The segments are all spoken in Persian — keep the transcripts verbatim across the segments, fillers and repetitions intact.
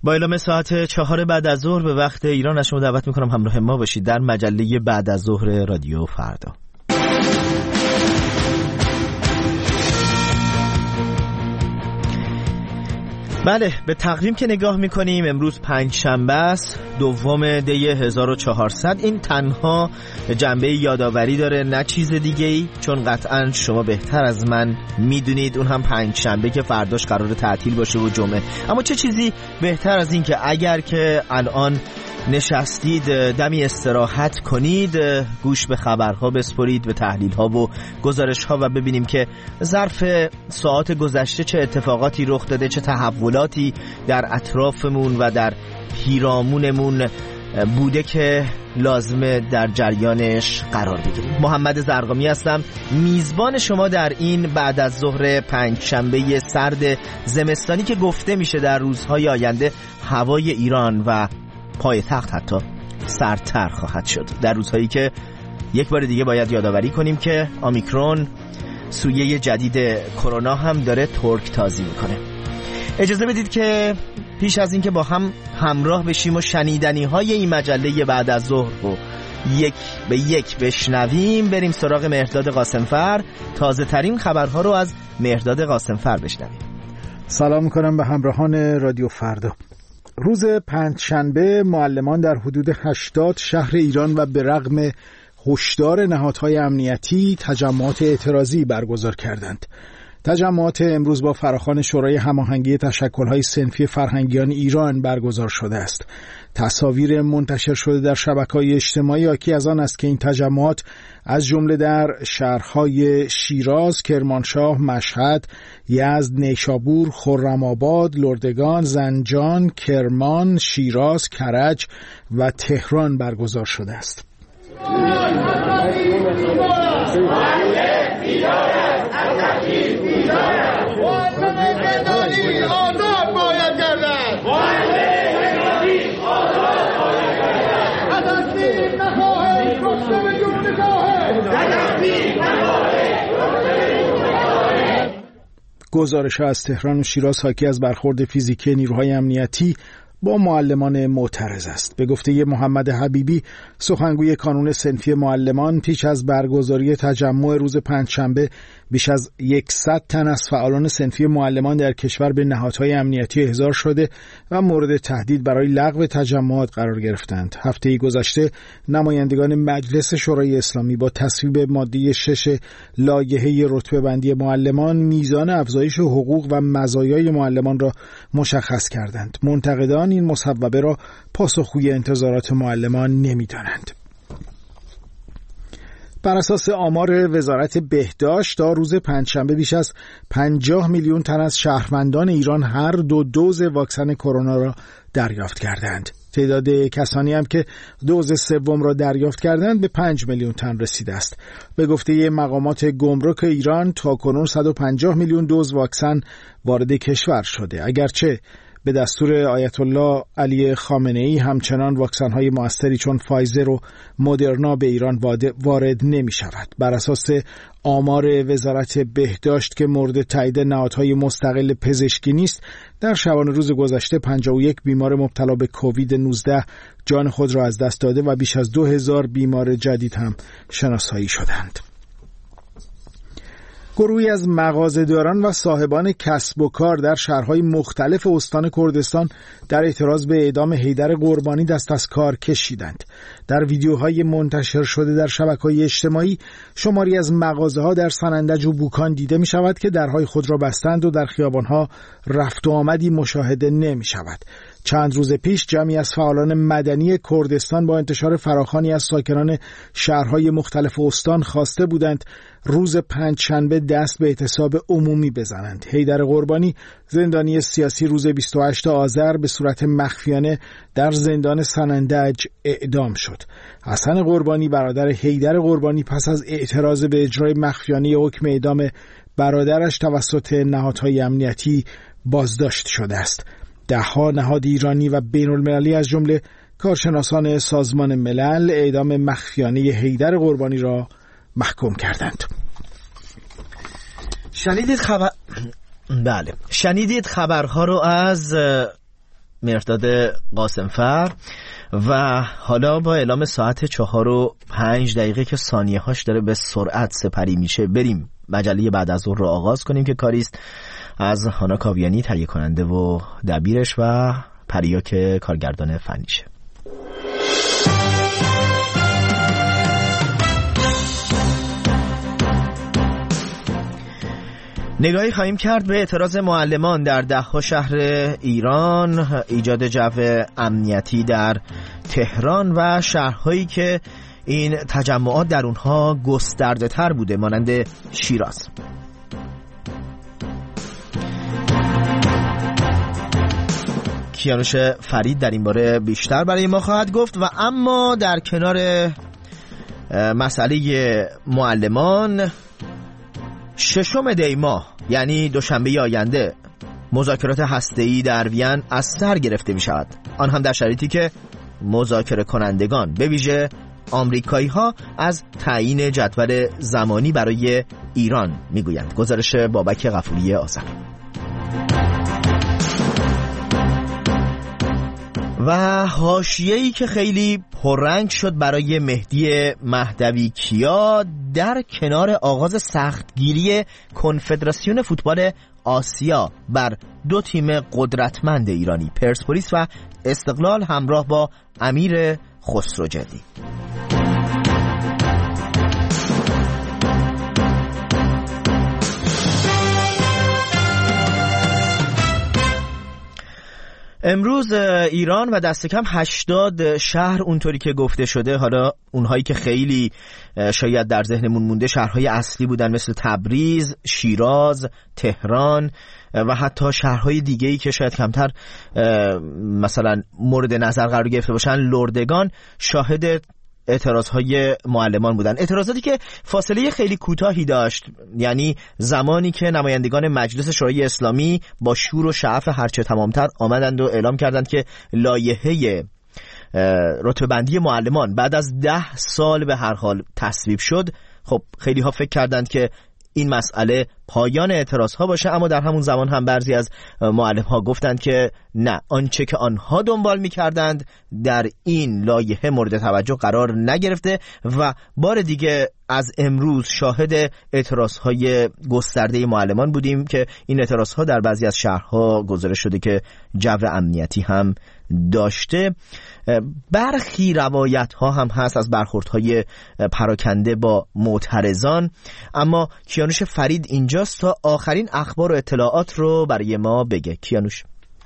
با اعلام ساعت چهار بعد از ظهر به وقت ایران از شما دعوت میکنم همراه ما باشید در مجله بعد از ظهر رادیو فردا. بله، به تقویم که نگاه میکنیم امروز پنج شنبه است، دوم دی هزار و چهارصد. این تنها جنبه یادآوری داره، نه چیز دیگه ای، چون قطعا شما بهتر از من میدونید اون هم پنج شنبه که فرداش قرار تعطیل باشه و جمعه. اما چه چیزی بهتر از این که اگر که الان نشستید دمی استراحت کنید، گوش به خبرها بسپرید، به تحلیل‌ها و گزارش‌ها و ببینیم که ظرف ساعات گذشته چه اتفاقاتی رخ داده، چه تحولاتی در اطرافمون و در پیرامونمون بوده که لازمه در جریانش قرار بگیریم. محمد زرقامی هستم، میزبان شما در این بعد از ظهر پنجشنبه سرد زمستانی که گفته میشه در روزهای آینده هوای ایران و پایتخت حتی سردتر خواهد شد، در روزهایی که یک بار دیگه باید یادآوری کنیم که اومیکرون سویه جدید کرونا هم داره ترک تازی میکنه. اجازه بدید که پیش از این که با هم همراه بشیم و شنیدنی های این مجله بعد از ظهر رو یک به یک بشنویم، بریم سراغ مهرداد قاسمفر. تازه ترین خبرها رو از مهرداد قاسمفر بشنویم. سلام میکنم به همراهان رادیو فردا. روز پنجشنبه معلمان در حدود هشتاد شهر ایران و به رغم هشدار نهادهای امنیتی تجمعات اعتراضی برگزار کردند. تجمعات امروز با فراخوان شورای هماهنگی تشکل‌های صنفی فرهنگیان ایران برگزار شده است. تصاویر منتشر شده در شبکه‌های اجتماعی حاکی از آن است که این تجمعات از جمله در شهرهای شیراز، کرمانشاه، مشهد، یزد، نیشابور، خرم‌آباد، لردگان، زنجان، کرمان، شیراز، کرج و تهران برگزار شده است. گزارش از تهران و شیراز حاکی از برخورد فیزیکی نیروهای امنیتی با معلمان معترض است. به گفته محمد حبیبی، سخنگوی کانون صنفی معلمان، پیش از برگزاری تجمع روز پنجشنبه بیش از صد تن از فعالان صنفی معلمان در کشور به نهادهای امنیتی احضار شده و مورد تهدید برای لغو تجمعات قرار گرفتند. هفته گذشته نمایندگان مجلس شورای اسلامی با تصویب ماده شش لایحه رتبه بندی معلمان میزان افزایش حقوق و مزایای معلمان را مشخص کردند. منتقدان این مصوبه را پاسخگوی انتظارات معلمان نمی‌دانند. بر اساس آمار وزارت بهداشت تا روز پنجشنبه بیش از پنجاه میلیون تن از شهروندان ایران هر دو دوز واکسن کرونا را دریافت کردند. تعداد کسانی هم که دوز سوم را دریافت کردند به پنج میلیون تن رسیده است. به گفته مقامات گمرک ایران تاکنون صد و پنجاه میلیون دوز واکسن وارد کشور شده، اگرچه به دستور آیت الله علی خامنه‌ای همچنان واکسن‌های موثری چون فایزر و مدرنا به ایران وارد نمی شود. بر اساس آمار وزارت بهداشت که مورد تایید نهادهای مستقل پزشکی نیست، در شبانه روز گذشته پنجاه و یک بیمار مبتلا به کووید نوزده جان خود را از دست داده و بیش از دو هزار بیمار جدید هم شناسایی شدند. گروهی از مغازه‌داران و صاحبان کسب و کار در شهرهای مختلف استان کردستان در اعتراض به اعدام حیدر قربانی دست از کار کشیدند. در ویدیوهای منتشر شده در شبکه‌های اجتماعی شماری از مغازه‌ها در سنندج و بوکان دیده می‌شود که درهای خود را بستند و در خیابان‌ها رفت و آمدی مشاهده نمی‌شود. چند روز پیش جمعی از فعالان مدنی کردستان با انتشار فراخوانی از ساکنان شهرهای مختلف استان خواسته بودند روز پنجشنبه دست به اعتصاب عمومی بزنند. حیدر قربانی زندانی سیاسی روز بیست و هشتم آذر به صورت مخفیانه در زندان سنندج اعدام شد. حسن قربانی برادر حیدر قربانی پس از اعتراض به اجرای مخفیانه حکم اعدام برادرش توسط نهادهای امنیتی بازداشت شده است. ده‌ها نهاد ایرانی و بین‌المللی از جمله کارشناسان سازمان ملل اعدام مخفیانه حیدر قربانی را محکوم کردند. شنیدید خبر بله شنیدید خبرها رو از مرداد قاسمفر و حالا با اعلام ساعت چهار و پنج دقیقه که ثانیه هاش داره به سرعت سپری میشه بریم مجله بعد از ظهر رو آغاز کنیم که کاریست از هانا کاویانی تهیه کننده و دبیرش و پریا که کارگردان فنیشه. نگاهی خواهیم کرد به اعتراض معلمان در ده‌ها شهر ایران، ایجاد جو امنیتی در تهران و شهرهایی که این تجمعات در اونها گسترده تر بوده مانند شیراز. کیانوش فرید در این باره بیشتر برای ما خواهد گفت. و اما در کنار مسئله معلمان، ششم دی ماه یعنی دوشنبه آینده مذاکرات هسته‌ای در وین از سر گرفته می شود، آن هم در شرایطی که مذاکره کنندگان به ویژه آمریکایی ها از تعیین جدول زمانی برای ایران می گویند. گزارش بابک غفوری آذر. و حاشیه‌ای که خیلی پررنگ شد برای مهدی مهدوی کیا در کنار آغاز سختگیری کنفدراسیون فوتبال آسیا بر دو تیم قدرتمند ایرانی پرسپولیس و استقلال همراه با امیر خسروجدی. امروز ایران و دست کم هشتاد شهر اونطوری که گفته شده، حالا اونهایی که خیلی شاید در ذهنمون مونده شهرهای اصلی بودن مثل تبریز، شیراز، تهران و حتی شهرهای دیگه‌ای که شاید کمتر مثلا مورد نظر قرار گرفته باشن، لردگان، شاهد اعتراضهای معلمان بودن. اعتراضاتی که فاصله خیلی کوتاهی داشت، یعنی زمانی که نمایندگان مجلس شورای اسلامی با شور و شعف هرچه تمامتر آمدند و اعلام کردند که لایحه رتبه‌بندی معلمان بعد از ده سال به هر حال تصویب شد. خب خیلی ها فکر کردند که این مسئله پایان اعتراض ها باشه، اما در همون زمان هم بعضی از معلم ها گفتند که نه، آنچه که آنها دنبال می‌کردند در این لایحه مورد توجه قرار نگرفته و بار دیگه از امروز شاهد اعتراض های گسترده معلمان بودیم که این اعتراض ها در بعضی از شهرها گزارش شده که جو امنیتی هم داشته. برخی روایت ها هم هست از برخوردهای پراکنده با معترضان، اما کیانوش فرید اینجاست تا آخرین اخبار و اطلاعات رو برای ما بگه. کیانوش.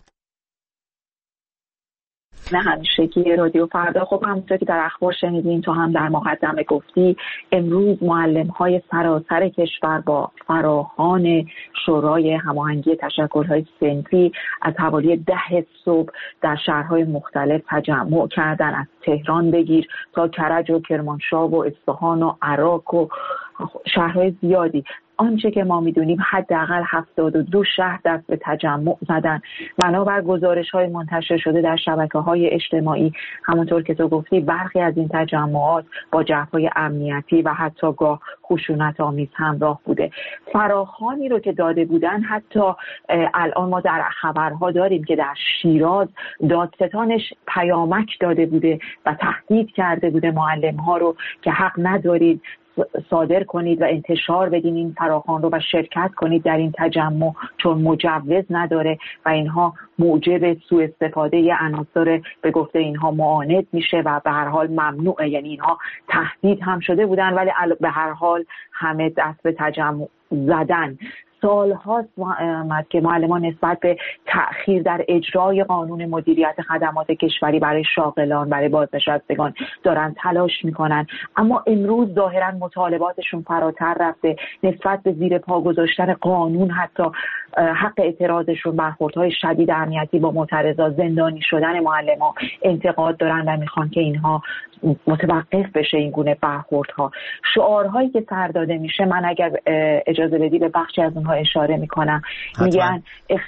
نه همیشگی رادیو فردا. خب همونطور که در اخبار شنیدین تو هم در مقدمه گفتی، امروز معلم‌های سراسر کشور با فراخوان شورای هماهنگی تشکل‌های صنفی از حوالی ده صبح در شهرهای مختلف تجمع کردن، از تهران بگیر تا کرج و کرمانشاه و اصفهان و عراق و شهرهای زیادی. آنچه که ما میدونیم حداقل هفتاد و دو شهر دست به تجمع زدن. بنابر گزارش‌های منتشر شده در شبکه‌های اجتماعی، همونطور که تو گفتی، برخی از این تجمعات با جفای امنیتی و حتی گاه خشونت‌آمیز همراه بوده. فراخوانی رو که داده بودن، حتی الان ما در خبرها داریم که در شیراز دادستانش پیامک داده بوده و تهدید کرده بوده معلم‌ها رو که حق ندارید صادر کنید و انتشار بدین این فراخوان رو و شرکت کنید در این تجمع، چون مجوز نداره و اینها موجب سوء استفاده عناصر به گفته اینها معاند میشه و به هر حال ممنوعه. یعنی اینها تهدید هم شده بودن ولی به هر حال همه دست به تجمع زدن. سال هاست که معلمان نسبت به تأخیر در اجرای قانون مدیریت خدمات کشوری برای شاغلان، برای بازنشستگان دارن تلاش میکنن، اما امروز ظاهرا مطالباتشون فراتر رفته. نسبت به زیر پا گذاشتن قانون، حتی حق اعتراضشون، برخوردهای شدید امنیتی با معترضا، زندانی شدن معلمان، انتقاد دارن و میخوان که اینها متوقف بشه این گونه برخوردها. شعارهایی که سر داده میشه، من اگر اجازه بدی به بخشی از اونها اشاره میکنم. میگن اخ...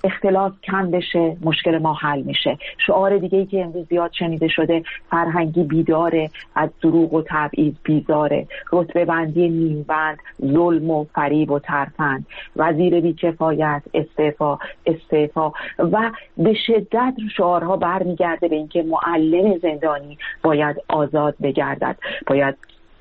اختلاف کم بشه مشکل ما حل میشه. شعار دیگه ای که امروز زیاد شنیده شده فرهنگی بیداره، از دروغ و تبعیض بیزاره، رتبه بندی نیم بند، ظلم و فریب و ترفند، وزیر بی‌کفایت، استعفا استعفا و به شدت شعارها برمیگرده به اینکه معلم زندانی باید آزاد بگردد، باید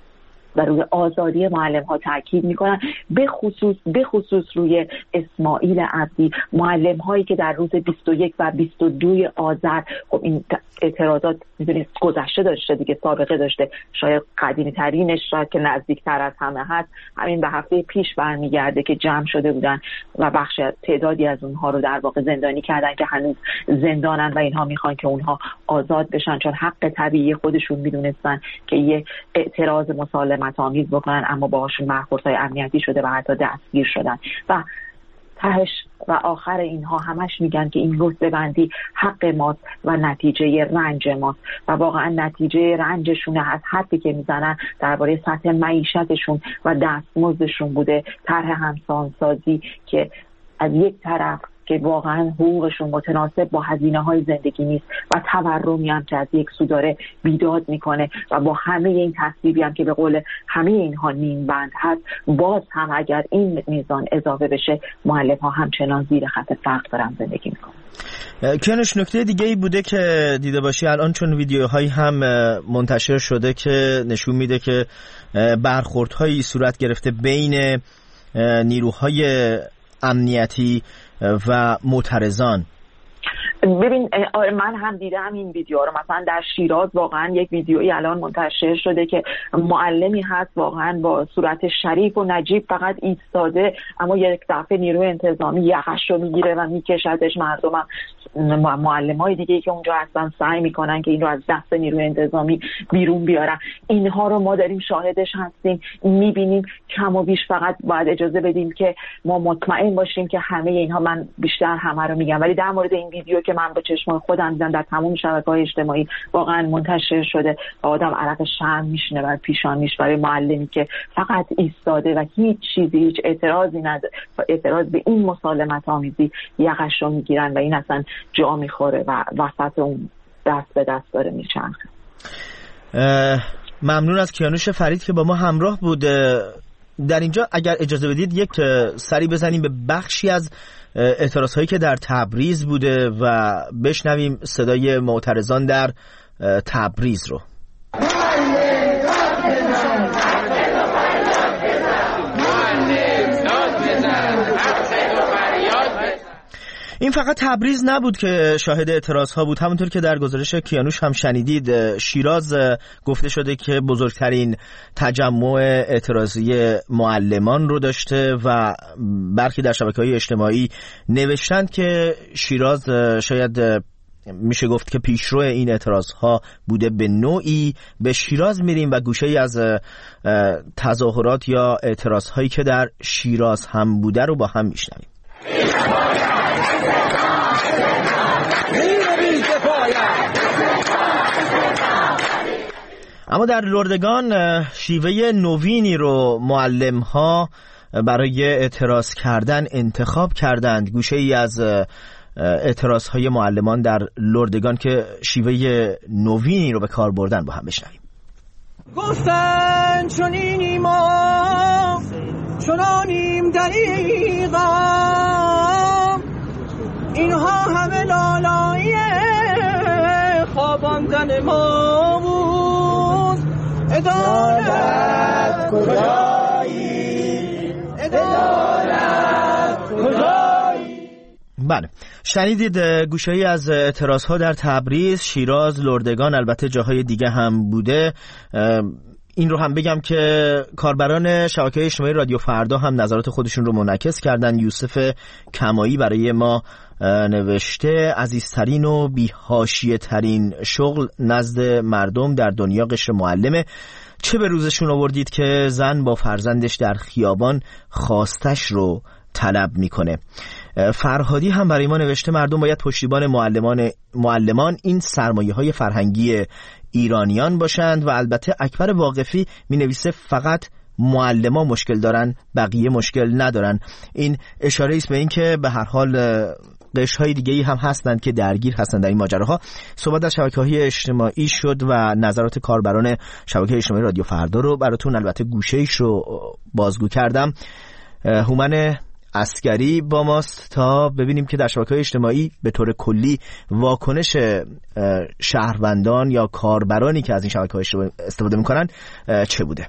و روی آزادی معلم ها تاکید میکنن، به خصوص به خصوص روی اسماعیل عبدی، معلم هایی که در روز بیست و یک و بیست و دو آذر، خب این اعتراضات میدونید گذشته داشته دیگه، سابقه داشته، شاید قدیمی ترینش شاید که نزدیکتر از همه هست همین به هفته پیش برمیگرده که جمع شده بودن و بخش تعدادی از اونها رو در واقع زندانی کردن که هنوز زندانن و اینها میخوان که اونها آزاد بشن، چون حق طبیعی خودشون میدونستن که یه اعتراض مسالمت آمیز بکنن، اما باهاشون برخوردهای امنیتی شده و حتی دستگیر شدن و تهش و آخر اینها همش میگن که این رتبه بندی حق ماست و نتیجه رنج ماست و واقعا نتیجه رنجشونه، از حدی که میزنن درباره سطح معیشتشون و دستمزدشون بوده، طرح همسانسازی که از یک طرف که واقعا حقوقشون متناسب با هزینه‌های زندگی نیست و تورمی هم که از یک سو داره بیداد میکنه و با همه این تصویبی هم که به قول همه اینها نیم بند هست، باز هم اگر این میزان اضافه بشه معلم ها همچنان زیر خط فقر دارن زندگی میکنن. کیانوش، نکته دیگه ای بوده که دیده باشی الان، چون ویدیوهایی هم منتشر شده که نشون میده که برخوردهایی صورت گرفته بین نیروهای امنیتی و معترضان. ببین من هم دیدم این ویدیو رو، مثلا در شیراز واقعا یک ویدیویی الان منتشر شده که معلمی هست واقعا با صورت شریف و نجیب فقط ایستاده، اما یک دفعه نیروی انتظامی یقش رو میگیره و میکشدش. مردم هم معلمای دیگه که اونجا هستن سعی میکنن که این رو از دست نیروی انتظامی بیرون بیارن. اینها رو ما داریم شاهدش هستیم، میبینیم. کم و بیش فقط باید اجازه بدیم که ما مطمئن باشیم که همه اینها، من بیشتر همه رو میگم، ولی در مورد این ویدیو که من با چشمان خودم دیدم در تمام شبکه‌های اجتماعی واقعا منتشر شده و آدم عرق شرم میشنه بر پیشانیش برای معلمی که فقط ایستاده و هیچ چیزی، هیچ اعتراضی نداره و اعتراض به این مسالمت آمیزی یقش رو میگیرن و این اصلا جا میخوره و وسط اون دست به دست داره میچرخه. ممنون از کیانوش فرید که با ما همراه بود. در اینجا اگر اجازه بدید یک سری بزنیم به بخشی از اعتراض هایی که در تبریز بوده و بشنویم صدای معترضان در تبریز رو. این فقط تبریز نبود که شاهد اعتراض ها بود، همونطور که در گزارش کیانوش هم شنیدید. شیراز گفته شده که بزرگترین تجمع اعتراضی معلمان رو داشته و برخی در شبکه‌های اجتماعی نوشتند که شیراز شاید میشه گفت که پیشرو این اعتراض ها بوده. به نوعی به شیراز میریم و گوشه‌ای از تظاهرات یا اعتراض هایی که در شیراز هم بوده رو با هم میشنویم. اما در لردگان شیوه نوینی رو معلم ها برای اعتراض کردن انتخاب کردند. گوشه ای از اعتراض های معلمان در لردگان که شیوه نوینی رو به کار بردن با هم بشنویم. گفتن چنینی ما چنانیم دقیقا، اینها همه لالایی خواباندن ما بود. عدالت کجایی، عدالت کجایی. بله، شنیدید گوشه‌ای از اعتراض ها در تبریز، شیراز، لردگان، البته جاهای دیگه هم بوده. این رو هم بگم که کاربران شبکه اجتماعی رادیو فردا هم نظرات خودشون رو منعکس کردن. یوسف کمایی برای ما نوشته عزیزترین و بی‌حاشیه ترین شغل نزد مردم در دنیا قشر معلمه. چه به روزشون آوردید که زن با فرزندش در خیابان خواستش رو طلب میکنه. فرهادی هم برای ما نوشته مردم باید پشتیبان معلمان معلمان این سرمایه های فرهنگی ایرانیان باشند. و البته اکبر واقفی می نویسه فقط معلمان مشکل دارن، بقیه مشکل ندارن. این اشاره است به این که به هر حال قشرهای دیگه‌ای هم هستند که درگیر هستند در این ماجراها. صحبت از شبکه‌های اجتماعی شد و نظرات کاربران شبکه اجتماعی رادیو فردا رو براتون البته گوشه‌ایش رو بازگو کردم. هومن عسگری با ماست تا ببینیم که در شبکه‌های اجتماعی به طور کلی واکنش شهروندان یا کاربرانی که از این شبکه‌ها استفاده می‌کنن چه بوده.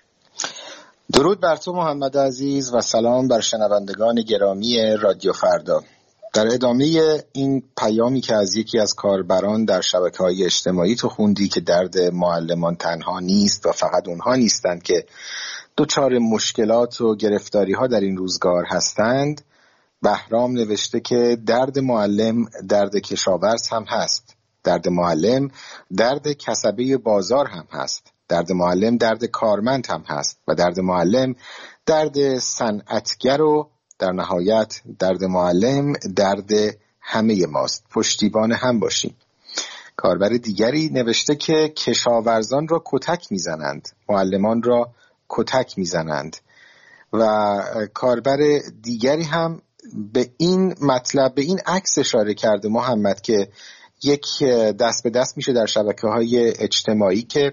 درود بر تو محمد عزیز و سلام بر شنوندگان گرامی رادیو فردا. در ادامه این پیامی که از یکی از کاربران در شبکه‌های اجتماعی تو خوندی که درد معلمان تنها نیست و فقط اونها نیستند که دچار مشکلات و گرفتاری‌ها در این روزگار هستند، بهرام نوشته که درد معلم درد کشاورز هم هست، درد معلم درد کسبه بازار هم هست، درد معلم درد کارمند هم هست و درد معلم درد صنعتگر و در نهایت درد معلم درد همه ماست. پشتیبان هم باشیم. کاربر دیگری نوشته که کشاورزان را کتک میزنند، معلمان را کتک میزنند و کاربر دیگری هم به این مطلب، به این عکس اشاره کرده محمد که یک دست به دست میشه در شبکه‌های اجتماعی که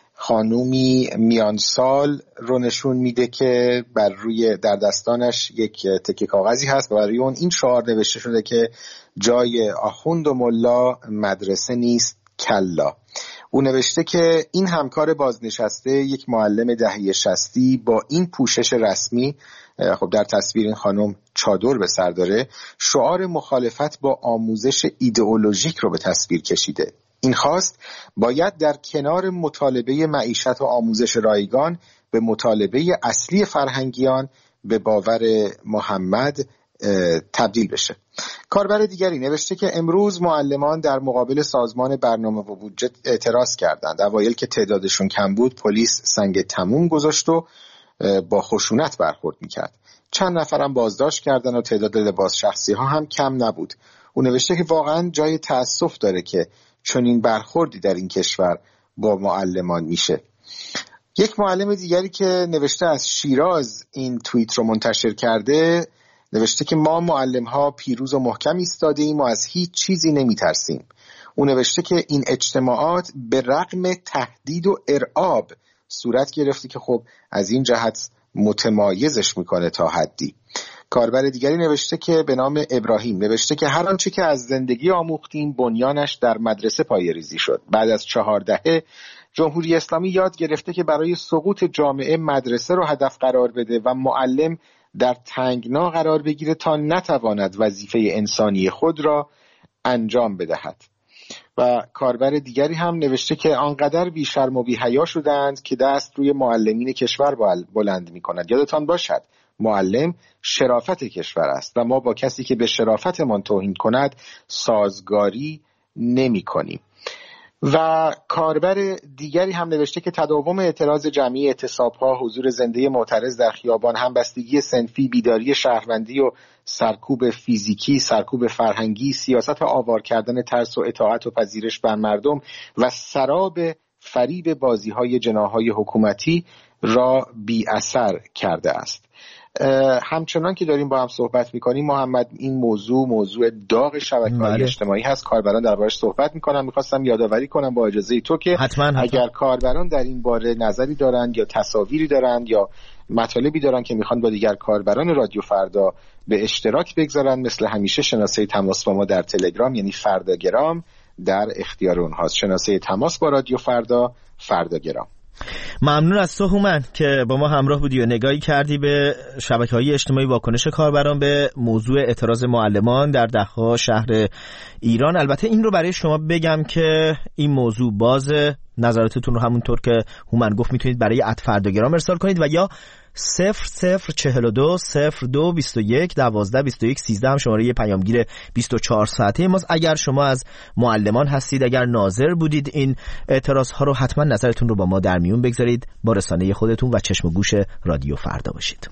خانومی میان سال رو نشون میده که بر روی در دستانش یک تکه کاغذی هست و برای اون این شعار نوشته شده که جای آخوند و ملا مدرسه نیست کلا. او نوشته که این همکار بازنشسته یک معلم دهه شصتی با این پوشش رسمی، خب در تصویر این خانم چادر به سر داره، شعار مخالفت با آموزش ایدئولوژیک رو به تصویر کشیده. این خواست باید در کنار مطالبه معیشت و آموزش رایگان به مطالبه اصلی فرهنگیان به باور محمد تبدیل بشه. کاربر دیگری نوشته که امروز معلمان در مقابل سازمان برنامه و بودجه اعتراض کردند. اوایل که تعدادشون کم بود پلیس سنگ تموم گذاشت و با خشونت برخورد میکرد. چند نفرم بازداشت کردن و تعداد لباس شخصی ها هم کم نبود. او نوشته که واقعا جای تأسف داره که چنین برخوردی در این کشور با معلمان میشه. یک معلم دیگری که نوشته از شیراز این توییت رو منتشر کرده نوشته که ما معلم ها پیروز و محکم ایستاده ایم و از هیچ چیزی نمی ترسیم. او نوشته که این اجتماعات به رغم تهدید و ارعاب صورت گرفته که خب از این جهت متمایزش میکنه تا حدی. کاربر دیگری نوشته که به نام ابراهیم نوشته که هر آنچه که از زندگی آموختیم بنیانش در مدرسه پایه‌ریزی شد. بعد از چهار دهه جمهوری اسلامی یاد گرفته که برای سقوط جامعه مدرسه رو هدف قرار بده و معلم در تنگنا قرار بگیره تا نتواند وظیفه انسانی خود را انجام بدهد. و کاربر دیگری هم نوشته که آنقدر بی شرم و بی حیا شدند که دست روی معلمین کشور بلند می کند. یادتان باشد معلم شرافت کشور است و ما با کسی که به شرافتمان توهین کند سازگاری نمی کنیم. و کاربر دیگری هم نوشته که تداوم اعتراض جمعی اعتصاب‌ها، حضور زنده معترض در خیابان، همبستگی صنفی، بیداری شهروندی و سرکوب فیزیکی، سرکوب فرهنگی، سیاست آوار کردن ترس و اطاعت و پذیرش بر مردم و سراب فریب بازی‌های جناح‌های حکومتی را بی اثر کرده است. همچنان که داریم با هم صحبت میکنیم محمد، این موضوع موضوع داغ شبکه‌های اجتماعی هست. کاربران دربارش صحبت میکنن. میخواستم یادآوری کنم با اجازه تو که حتما حتما. اگر کاربران در این باره نظری دارند یا تصاویری دارند یا مطالبی دارند که میخوان با دیگر کاربران رادیو فردا به اشتراک بگذارن، مثل همیشه شناسه تماس با ما در تلگرام یعنی فرداگرام در اختیار اونهاست. شناسه تماس با رادیو فردا فرداگرام. ممنون از تو هومن که با ما همراه بودی و نگاهی کردی به شبکه‌های اجتماعی واکنش کاربران به موضوع اعتراض معلمان در ده‌ها شهر ایران. البته این رو برای شما بگم که این موضوع باز، نظراتتون رو همونطور که هومن گفت میتونید برای ات فرداگرام ارسال کنید و یا صفر صفر چهل و دو صفر دو بیست و یک دوازده بیست و یک سیزده هم شماره پیامگیر بیست و چهار ساعته ماست. اگر شما از معلمان هستید، اگر ناظر بودید این اعتراض ها رو، حتما نظرتون رو با ما در میون بگذارید. با رسانه خودتون و چشم و گوش رادیو فردا باشید.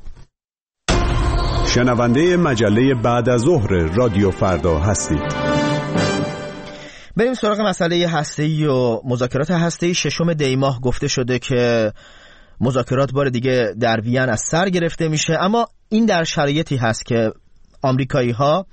شنونده مجله بعد از ظهر رادیو فردا هستید. بریم سراغ مسئله هسته‌ای و مذاکرات هسته‌ای. ششم دی ماه گفته شده که مذاکرات بار دیگه در وین از سر گرفته میشه، اما این در شرایطی هست که آمریکایی‌ها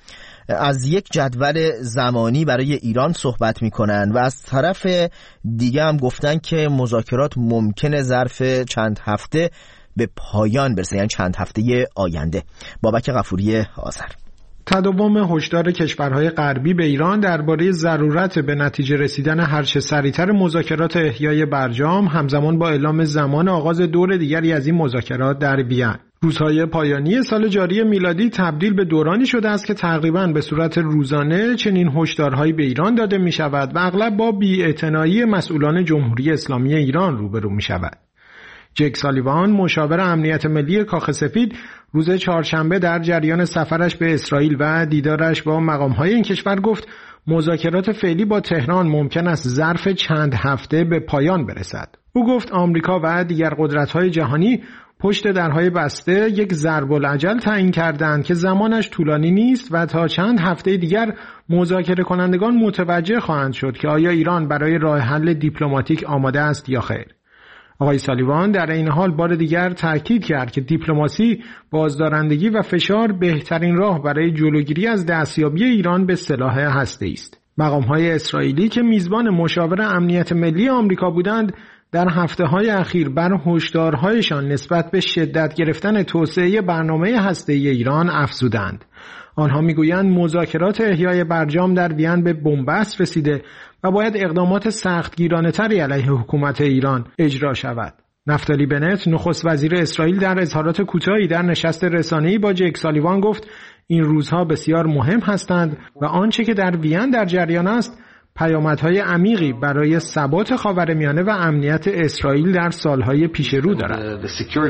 از یک جدول زمانی برای ایران صحبت میکنن و از طرف دیگه هم گفتن که مذاکرات ممکنه ظرف چند هفته به پایان برسه، یعنی چند هفته آینده. بابک غفوری آذر. تداوم هشدار کشورهای غربی به ایران درباره ضرورت به نتیجه رسیدن هرچه سریعتر مذاکرات احیای برجام همزمان با اعلام زمان آغاز دور دیگری از این مذاکرات در وین. روزهای پایانی سال جاری میلادی تبدیل به دورانی شده است که تقریباً به صورت روزانه چنین هشدارهایی به ایران داده می شود و اغلب با بی‌اعتنایی مسئولان جمهوری اسلامی ایران روبرو می شود. جک سالیوان، مشاور امنیت ملی کاخ سفید، روز چهارشنبه در جریان سفرش به اسرائیل و دیدارش با مقام‌های این کشور گفت مذاکرات فعلی با تهران ممکن است ظرف چند هفته به پایان برسد. او گفت آمریکا و دیگر قدرت‌های جهانی پشت درهای بسته یک ضرب الاجل تعیین کردند که زمانش طولانی نیست و تا چند هفته دیگر مذاکره کنندگان متوجه خواهند شد که آیا ایران برای راه حل دیپلماتیک آماده است یا خیر. آقای سالیوان در این حال بار دیگر تاکید کرد که دیپلماسی، بازدارندگی و فشار بهترین راه برای جلوگیری از دستیابی ایران به سلاح هسته‌ای است. مقام‌های اسرائیلی که میزبان مشاور امنیت ملی آمریکا بودند، در هفته‌های اخیر بر هشدارهایشان نسبت به شدت گرفتن توسعه برنامه هسته‌ای ایران افزودند. آنها میگویند مذاکرات احیای برجام در وین به بنبست رسیده و باید اقدامات سختگیرانه‌تری علیه حکومت ایران اجرا شود. نفتالی بنت، نخست وزیر اسرائیل، در اظهارات کوتاهی در نشست رسانه‌ای با جک سالیوان گفت این روزها بسیار مهم هستند و آنچه که در وین در جریان است پیامدهای عمیقی برای ثبات خاورمیانه و امنیت اسرائیل در سالهای پیش رو دارد.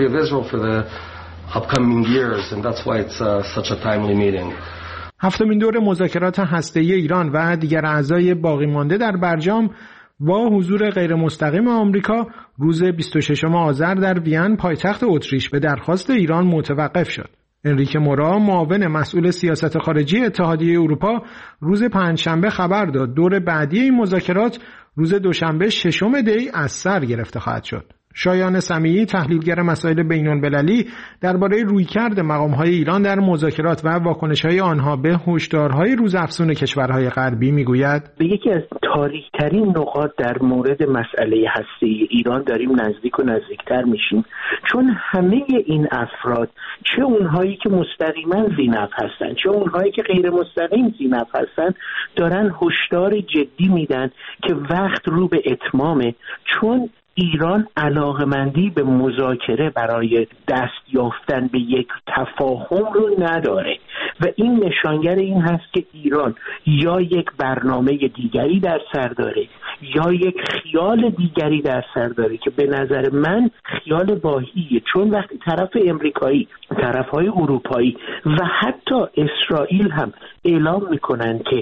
هفتمین دور مذاکرات هسته‌ای ایران و دیگر اعضای باقی مانده در برجام با حضور غیر مستقیم آمریکا روز بیست و ششم آذر در وین پایتخت اتریش به درخواست ایران متوقف شد. انریکه مورا، معاون مسئول سیاست خارجی اتحادیه اروپا، روز پنجشنبه خبر داد دور بعدی این مذاکرات روز دوشنبه ششم دی از سر گرفته خواهد شد. شایان سمیعی، تحلیلگر مسائل بین‌المللی، درباره رویکرد مقام‌های ایران در مذاکرات و واکنش‌های آنها به هشدارهای روزافزون کشورهای غربی میگوید: به یکی از تاریک‌ترین نقاط در مورد مسئله هسته‌ای ایران داریم نزدیک و نزدیکتر میشیم، چون همه این افراد، چه اونهایی که مستقیما ذی‌نفع هستند چه اونهایی که غیر مستقیم ذی‌نفع هستند، دارن هشدار جدی میدن که وقت رو به اتمامه، چون ایران علاقمندی به مذاکره برای دست یافتن به یک تفاهم رو نداره و این نشانگر این هست که ایران یا یک برنامه دیگری در سر داره یا یک خیال دیگری در سر داره که به نظر من خیال واهیه، چون وقتی طرف امریکایی، طرفهای اروپایی و حتی اسرائیل هم اعلام میکنن که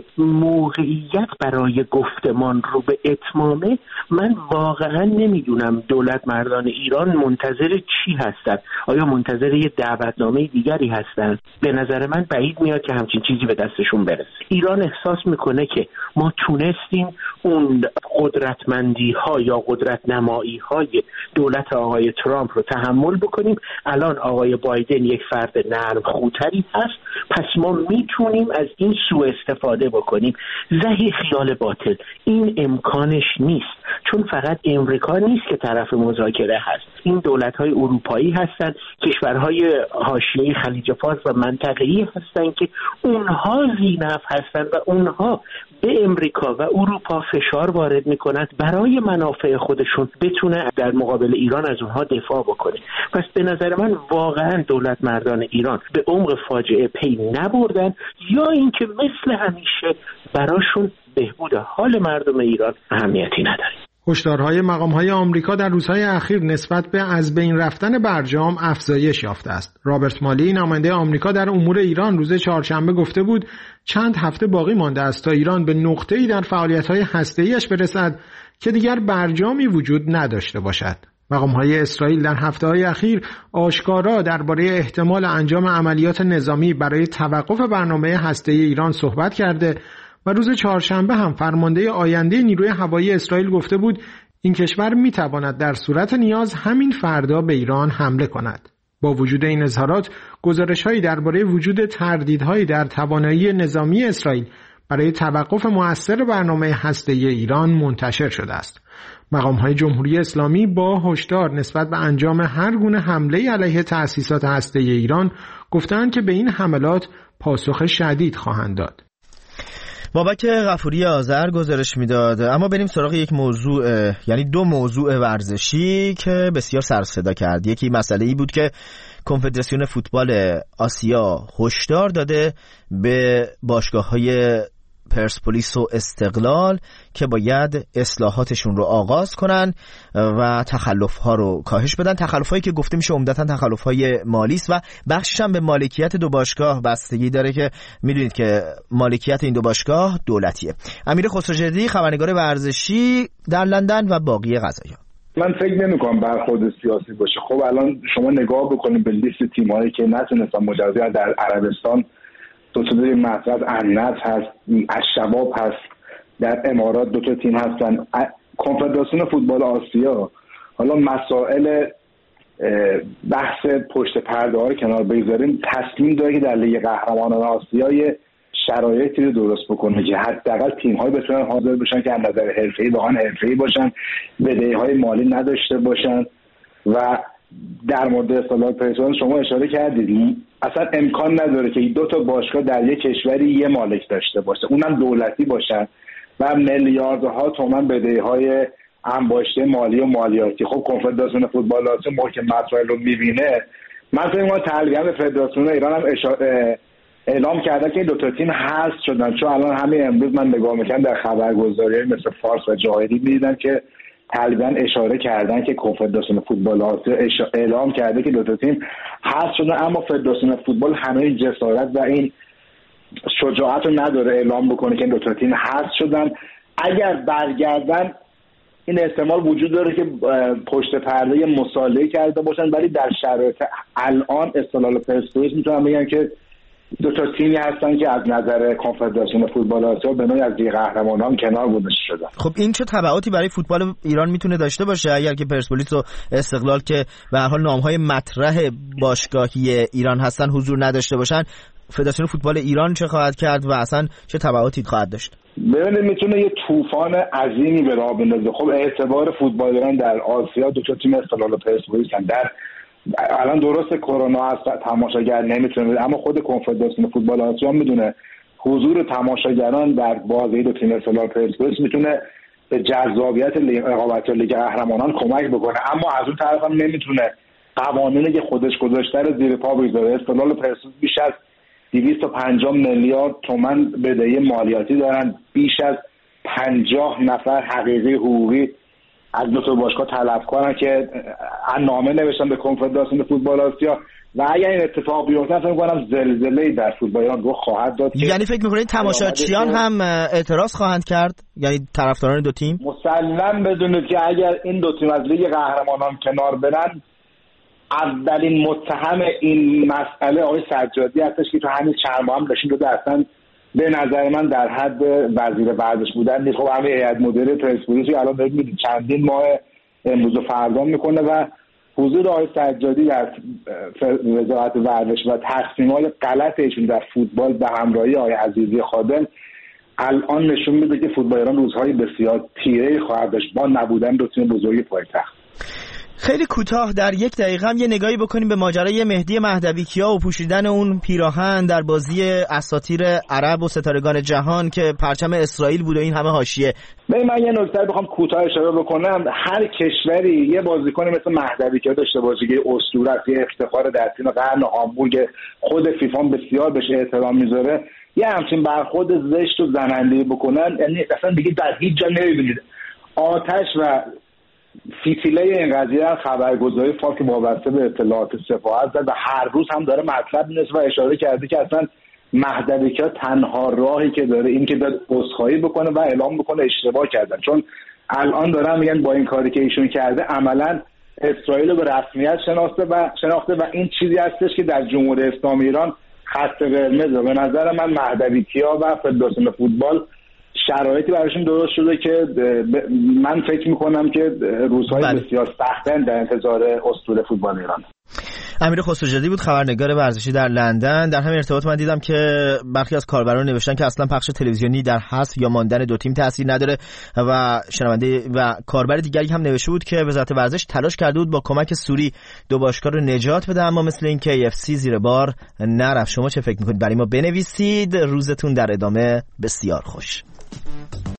موقعیت برای گفتمان رو به اتمامه، من واقعا نمیدونم دولت مردان ایران منتظر چی هستن. آیا منتظر یه دعوتنامه دیگری هستن؟ به نظر من بعید میاد که همچین چیزی به دستشون برسه. ایران احساس میکنه که ما تونستیم اون قدرتمندی ها یا قدرت نمایی های دولت آقای ترامپ رو تحمل بکنیم، الان آقای بایدن یک فرد نرم خوتری هست، پس ما میتونیم از این سوء استفاده بکنیم. زهی خیال باطل، این امکانش نیست، چون فقط امریکا نیست که طرف مذاکره هست، این دولت‌های اروپایی هستند، کشورهای حاشیه خلیج فارس و منطقه‌ای هستند که اونها ذی‌نفع هستند و اونها به امریکا و اروپا فشار وارد میکنند برای منافع خودشون بتونه در مقابل ایران از اونها دفاع بکنه. پس به نظر من واقعا دولت مردان ایران به عمق فاجعه پی نبردن، یا اینکه مثل همیشه براشون بهبود حال مردم ایران اهمیتی نداره. هشدارهای مقام‌های آمریکا در روزهای اخیر نسبت به از بین رفتن برجام افزایش یافته است. رابرت مالی، نماینده آمریکا در امور ایران، روز چهارشنبه گفته بود چند هفته باقی مانده است تا ایران به نقطه‌ای در فعالیت‌های هسته‌ایش برسد که دیگر برجامی وجود نداشته باشد. مقام‌های اسرائیل در هفته‌های اخیر آشکارا درباره احتمال انجام عملیات نظامی برای توقف برنامه هسته‌ای ایران صحبت کرده و روز چهارشنبه هم فرمانده آینده نیروی هوایی اسرائیل گفته بود این کشور میتواند در صورت نیاز همین فردا به ایران حمله کند. با وجود این اظهارات، گزارش‌هایی درباره وجود تردیدهایی در توانایی نظامی اسرائیل برای توقف مؤثر برنامه هسته‌ای ایران منتشر شده است. مقام‌های جمهوری اسلامی با هشدار نسبت به انجام هر گونه حمله علیه تأسیسات هسته‌ای ایران گفتند که به این حملات پاسخ شدید خواهند داد. بابک غفوری آذر گزارش میداد. اما بریم سراغ یک موضوع، یعنی دو موضوع ورزشی که بسیار سر و صدا کرد. یکی مسئله ای بود که کنفدراسیون فوتبال آسیا هشدار داده به باشگاه‌های پرسپولیس و استقلال که باید اصلاحاتشون رو آغاز کنن و تخلف‌ها رو کاهش بدن. تخلف‌هایی که گفته میشه عمدتاً تخلف‌های مالی است و بخشش هم به مالکیت دو باشگاه بستگی داره که میدونید که مالکیت این دو باشگاه دولتیه. امیر خسروجدی، خبرنگار ورزشی در لندن و باقی قضایا. من فکر نمی‌کنم برخورد سیاسی باشه. خب الان شما نگاه بکنید به لیست تیم‌هایی که نتونستن مجازات در عربستان، دو تا تیم مطرح النصر هست، الشباب هست، در امارات دو تا تیم هستن. کنفدراسیون فوتبال آسیا حالا مسائل بحث پشت پرده ها رو کنار بگذاریم، تصمیم داره که در لیگ قهرمانان آسیا شرایطی رو درست بکنه که حداقل تیم‌ها بتونن حاضر بشن که از نظر حرفه‌ای واقعا حرفه‌ای باشن، بدهی‌های مالی نداشته باشن. و در مورد اصطلاح پرسپولیس شما اشاره کردید، اصلا امکان نداره که دو تا باشگاه در یک کشوری یه مالک داشته باشه، اونم دولتی باشن و میلیاردها تومان بدهی‌های انباشته مالی و مالیاتی. خب کنفدراسیون فوتبال آسیا موقع مسائل رو می‌بینه، مثلا ما تلقیه به فدراسیون ایران هم اشاره اعلام کرده که این دو تا تیم حذف شدن، چون الان همین امروز من نگاه می‌کردم در خبرگزاری مثل فارس و جاهلی می‌دیدم که طالبان اشاره کردن که کنفدراسیون فوتبال آسیا اعلام کرده که دو تا تیم حذف شدن، اما فدراسیون فوتبال همه این جسارت و این شجاعت رو نداره اعلام بکنه که این دو تا تیم حذف شدن. اگر برگردن این احتمال وجود داره که پشت پرده مصالحه کرده باشن، ولی در شرایط الان استقلال پرسپولیس میتونم بگم که دو تا تیمی هستن که از نظر کنفدراسیون فوتبال آسیا به نوعی از لیگ قهرمانان کنار گذاشته شدن. خب این چه تبعاتی برای فوتبال ایران میتونه داشته باشه اگر که پرسپولیس و استقلال که به هر حال نام‌های مطرح باشگاهی ایران هستن حضور نداشته باشن؟ فدراسیون فوتبال ایران چه خواهد کرد و اصلا چه تبعاتی خواهد داشت؟ ببینید میتونه یه طوفان عظیمی به راه بندازه. خب اعتبار فوتبال ایران در آسیا دو تا تیم استقلال و پرسپولیس در الان درست کرونا هست، تماشاگر نمیتونه، اما خود کنفدراسیون فوتبال آسیا میدونه حضور تماشاگران در بازی دو تیم استقلال پرسپولیس میتونه به جذابیت رقابت لیگ قهرمانان کمک بکنه، اما از اون طرف هم نمیتونه قوانینی که خودش گذاشته رو زیر پا بگذاره. استقلال پرسپولیس بیش از دویست و پنجاه میلیارد تومان بدهی مالیاتی دارن، بیش از پنجاه نفر حقیقی حقوقی از دو تا باشگاه طلب کنن که نامه نوشتن به کنفدراسیون فوتبال آسیا و اگر این اتفاق بیفته فکر می‌کنم زلزله‌ای در فوتبال ایران رخ خواهد داد. یعنی فکر می‌کنید تماشاچیان هم اعتراض خواهند کرد، یعنی طرفداران دو تیم؟ مسلم بدونید که اگر این دو تیم از لیگ قهرمانان کنار برن، اولین متهم این مسئله آقای سجادی هستش که تو همین چند ماه هم داشتیم رو اصلا به نظر من در حد وزیر ورزش بودن نیست. خب همه هیئت مدیره پرسپولیس رو الان دارید چندین ماه امروز و فردا میکنه و حضور آقای سجادی در وزارت ورزش و تصمیمات غلط ایشون در فوتبال به همراهی آقای عزیزی خادم الان نشون میده که فوتبال ایران روزهای بسیار تیره‌ای خواهد داشت با نبودن دو تیم بزرگ پایتخت. خیلی کوتاه در یک دقیقه هم یه نگاهی بکنیم به ماجرای مهدی مهدویکیا و پوشیدن اون پیراهن در بازی اساطیر عرب و ستارگان جهان که پرچم اسرائیل بود و این همه حاشیه. ببین من یه نکته بخوام کوتاه اشاره بکنم، هر کشوری یه بازیکن مثل مهدویکیا داشته باشه که اسطوره است، یه افتخار در تیم قرن هامبورگ، خود فیفا بسیار بهش احترام میذاره، یه همچین برخورد زشت و زننده بکنن، یعنی اصلا دیگه در هیچ جا نمیبینید. آتش و فیتیله این قضیه خبرگزاری فارس که وابسته به اطلاعات سپاه زد و هر روز هم داره مطلب می‌نویسه و اشاره کرده که اصلا مهدویکیا تنها راهی که داره این که داره عذرخواهی بکنه و اعلام بکنه اشتباه کردن، چون الان دارن میگن با این کاری که ایشون کرده عملاً اسرائیل رو به رسمیت شناخته و شناخته و این چیزی هستش که در جمهوری اسلامی ایران خط قرمزه. به نظر من مهدویکیا و فدراسیون فوتبال شرایطی براشون درست شده که من فکر میکنم که روزهای بله. بسیار سختن در انتظار اسطوره فوتبال ایران. امیر خسروجدی بود، خبرنگار ورزشی در لندن. در همین ارتباط من دیدم که برخی از کاربران نوشتن که اصلا پخش تلویزیونی در حذف یا ماندن دو تیم تاثیر نداره و شنونده و کاربر دیگری هم نوشته بود که وزارت ورزش تلاش کرده بود با کمک سوری دو باشگاه رو نجات بده، اما مثل این که ای اف سی زیر بار نرفت. شما چه فکر میکنید؟ برای ما بنویسید. روزتون در ادامه بسیار خوش.